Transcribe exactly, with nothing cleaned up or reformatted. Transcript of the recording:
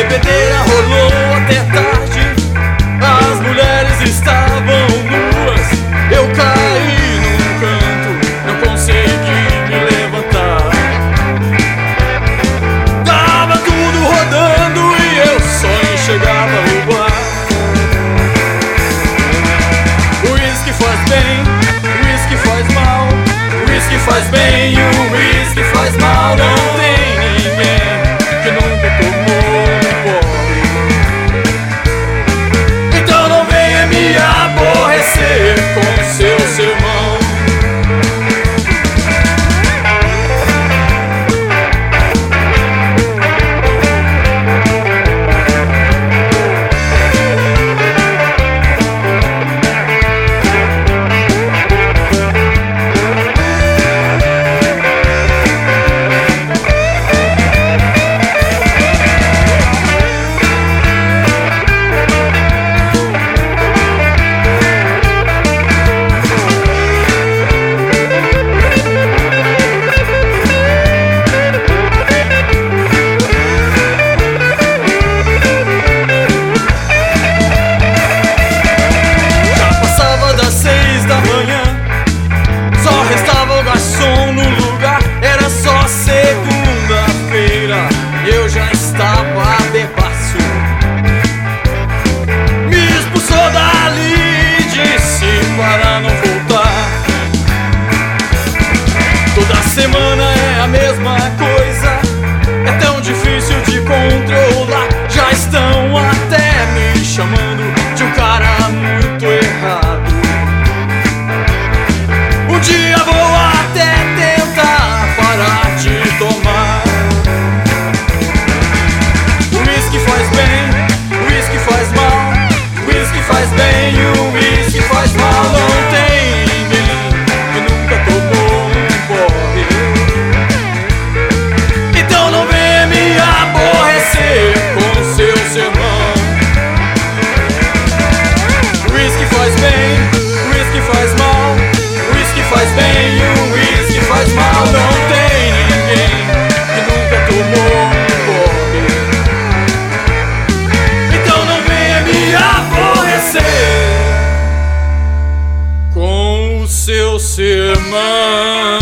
bebedeira rolou até tarde, as mulheres estavam nuas. Eu caí num canto, não consegui me levantar. Tava tudo rodando e eu só enxergava o bar. O uísque faz bem, o uísque faz mal, o uísque faz bem e o uísque faz mal. Não tem ninguém que nunca tomou um porre. Então não venha me aborrecer com seu sermão. Semana é a mesma coisa, é tão difícil de controlar. Já estão até me chamando de um cara muito errado. Um dia vou até tentar parar de tomar. O uísque faz bem, o uísque faz mal, o uísque faz bem e o uísque faz mal. Não tem ninguém que nunca tomou. Com seu sermão. O uísque faz bem, o uísque faz mal, o uísque faz bem e o uísque faz mal. Não tem ninguém que nunca tomou um porre. Então não venha me aborrecer com o seu sermão.